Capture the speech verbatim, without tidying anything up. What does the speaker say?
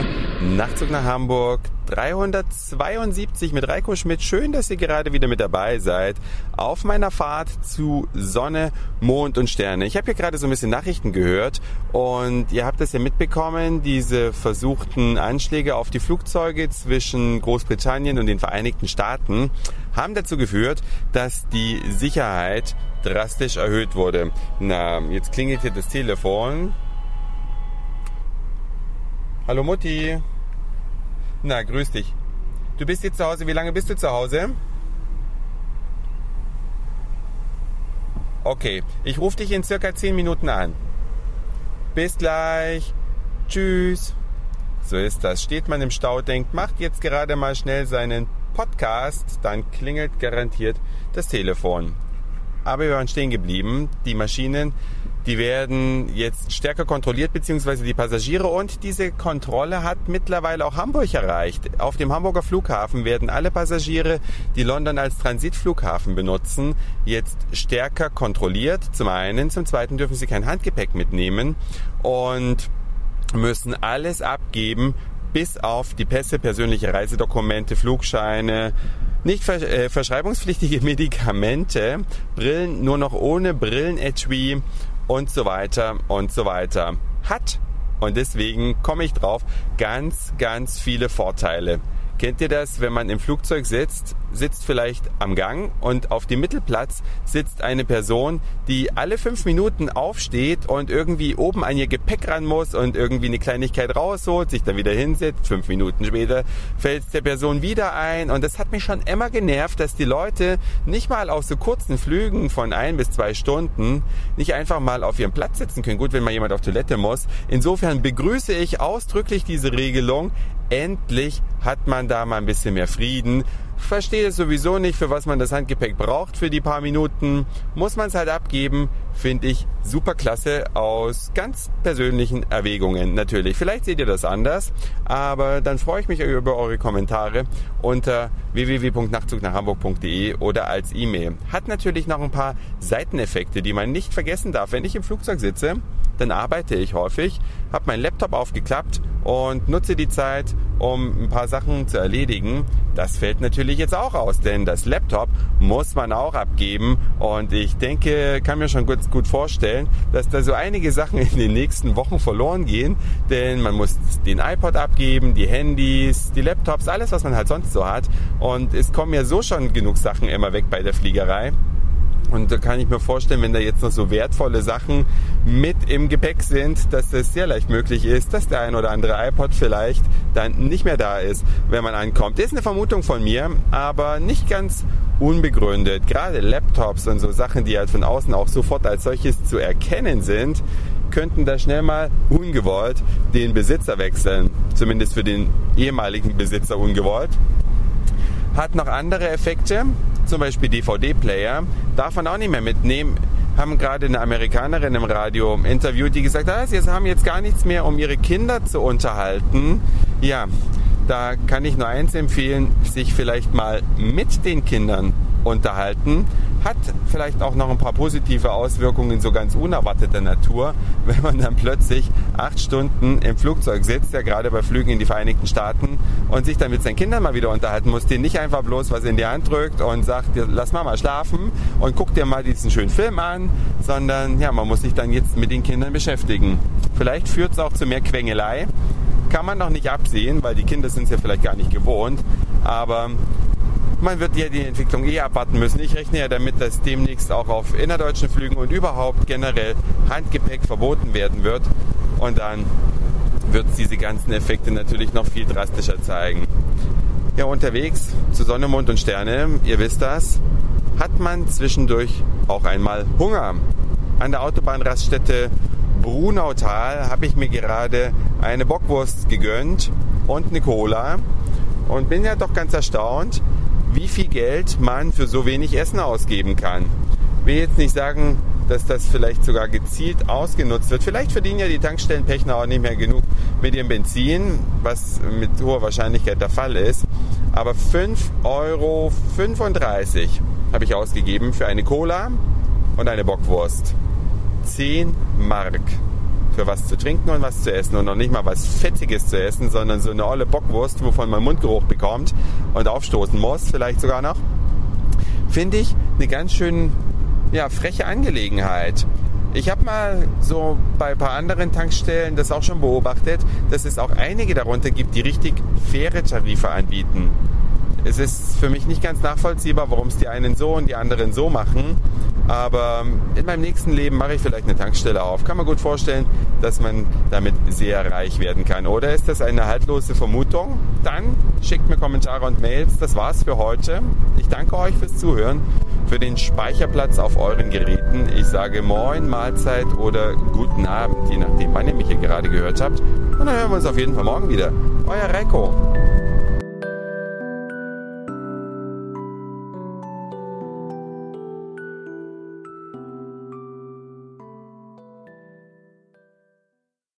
Nachtzug nach Hamburg dreihundertzweiundsiebzig mit Reiko Schmidt. Schön, dass ihr gerade wieder mit dabei seid auf meiner Fahrt zu Sonne, Mond und Sterne. Ich habe hier gerade so ein bisschen Nachrichten gehört und ihr habt es ja mitbekommen, diese versuchten Anschläge auf die Flugzeuge zwischen Großbritannien und den Vereinigten Staaten haben dazu geführt, dass die Sicherheit drastisch erhöht wurde. Na, jetzt klingelt hier das Telefon. Hallo Mutti. Na, grüß dich. Du bist jetzt zu Hause. Wie lange bist du zu Hause? Okay, ich rufe dich in circa zehn Minuten an. Bis gleich. Tschüss. So ist das. Steht man im Stau, denkt, macht jetzt gerade mal schnell seinen Podcast, dann klingelt garantiert das Telefon. Aber wir waren stehen geblieben. Die Maschinen, die werden jetzt stärker kontrolliert, beziehungsweise die Passagiere. Und diese Kontrolle hat mittlerweile auch Hamburg erreicht. Auf dem Hamburger Flughafen werden alle Passagiere, die London als Transitflughafen benutzen, jetzt stärker kontrolliert. Zum einen, zum zweiten dürfen sie kein Handgepäck mitnehmen und müssen alles abgeben, bis auf die Pässe, persönliche Reisedokumente, Flugscheine, nicht vers- äh, verschreibungspflichtige Medikamente, Brillen nur noch ohne Brillenetui und so weiter und so weiter. Hat, und deswegen komme ich drauf, ganz, ganz viele Vorteile. Kennt ihr das, wenn man im Flugzeug sitzt, sitzt vielleicht am Gang und auf dem Mittelplatz sitzt eine Person, die alle fünf Minuten aufsteht und irgendwie oben an ihr Gepäck ran muss und irgendwie eine Kleinigkeit rausholt, sich dann wieder hinsetzt, fünf Minuten später fällt es der Person wieder ein und das hat mich schon immer genervt, dass die Leute nicht mal auf so kurzen Flügen von ein bis zwei Stunden nicht einfach mal auf ihrem Platz sitzen können. Gut, wenn mal jemand auf Toilette muss. Insofern begrüße ich ausdrücklich diese Regelung. Endlich hat man da mal ein bisschen mehr Frieden. Verstehe es sowieso nicht, für was man das Handgepäck braucht für die paar Minuten. Muss man es halt abgeben. Finde ich super klasse aus ganz persönlichen Erwägungen natürlich. Vielleicht seht ihr das anders, aber dann freue ich mich über eure Kommentare unter w w w punkt nachtzug nach hamburg punkt d e oder als E-Mail. Hat natürlich noch ein paar Seiteneffekte, die man nicht vergessen darf. Wenn ich im Flugzeug sitze, dann arbeite ich häufig, habe meinen Laptop aufgeklappt und nutze die Zeit, um ein paar Sachen zu erledigen. Das fällt natürlich jetzt auch aus, denn das Laptop muss man auch abgeben und ich denke, kann mir schon gut, gut vorstellen, dass da so einige Sachen in den nächsten Wochen verloren gehen, denn man muss den iPod abgeben, die Handys, die Laptops, alles, was man halt sonst so hat und es kommen ja so schon genug Sachen immer weg bei der Fliegerei. Und da kann ich mir vorstellen, wenn da jetzt noch so wertvolle Sachen mit im Gepäck sind, dass es sehr leicht möglich ist, dass der ein oder andere iPod vielleicht dann nicht mehr da ist, wenn man ankommt. Das ist eine Vermutung von mir, aber nicht ganz unbegründet. Gerade Laptops und so Sachen, die halt von außen auch sofort als solches zu erkennen sind, könnten da schnell mal ungewollt den Besitzer wechseln. Zumindest für den ehemaligen Besitzer ungewollt. Hat noch andere Effekte. Zum Beispiel D V D-Player, darf man auch nicht mehr mitnehmen. Haben gerade eine Amerikanerin im Radio interviewt, die gesagt hat, sie haben jetzt gar nichts mehr, um ihre Kinder zu unterhalten. Ja, da kann ich nur eins empfehlen, sich vielleicht mal mit den Kindern unterhalten. Hat vielleicht auch noch ein paar positive Auswirkungen so ganz unerwarteter Natur, wenn man dann plötzlich acht Stunden im Flugzeug sitzt, ja gerade bei Flügen in die Vereinigten Staaten und sich dann mit seinen Kindern mal wieder unterhalten muss, denen nicht einfach bloß was in die Hand drückt und sagt, lass Mama schlafen und guck dir mal diesen schönen Film an, sondern ja, man muss sich dann jetzt mit den Kindern beschäftigen. Vielleicht führt es auch zu mehr Quengelei, kann man noch nicht absehen, weil die Kinder sind es ja vielleicht gar nicht gewohnt, aber man wird ja die Entwicklung eh abwarten müssen. Ich rechne ja damit, dass demnächst auch auf innerdeutschen Flügen und überhaupt generell Handgepäck verboten werden wird. Und dann wird es diese ganzen Effekte natürlich noch viel drastischer zeigen. Ja, unterwegs zu Sonne, Mond und Sterne, ihr wisst das, hat man zwischendurch auch einmal Hunger. An der Autobahnraststätte Brunautal habe ich mir gerade eine Bockwurst gegönnt und eine Cola und bin ja doch ganz erstaunt, wie viel Geld man für so wenig Essen ausgeben kann. Ich will jetzt nicht sagen, dass das vielleicht sogar gezielt ausgenutzt wird. Vielleicht verdienen ja die Tankstellenpächter auch nicht mehr genug mit ihrem Benzin, was mit hoher Wahrscheinlichkeit der Fall ist. Aber fünf Euro fünfunddreißig habe ich ausgegeben für eine Cola und eine Bockwurst. zehn Mark für was zu trinken und was zu essen und noch nicht mal was Fettiges zu essen, sondern so eine olle Bockwurst, wovon man Mundgeruch bekommt und aufstoßen muss, vielleicht sogar noch, finde ich eine ganz schön ja, freche Angelegenheit. Ich habe mal so bei ein paar anderen Tankstellen das auch schon beobachtet, dass es auch einige darunter gibt, die richtig faire Tarife anbieten. Es ist für mich nicht ganz nachvollziehbar, warum es die einen so und die anderen so machen. Aber in meinem nächsten Leben mache ich vielleicht eine Tankstelle auf. Kann man gut vorstellen, dass man damit sehr reich werden kann. Oder ist das eine haltlose Vermutung? Dann schickt mir Kommentare und Mails. Das war's für heute. Ich danke euch fürs Zuhören, für den Speicherplatz auf euren Geräten. Ich sage Moin, Mahlzeit oder guten Abend, je nachdem, wann ihr mich hier gerade gehört habt. Und dann hören wir uns auf jeden Fall morgen wieder. Euer Reiko.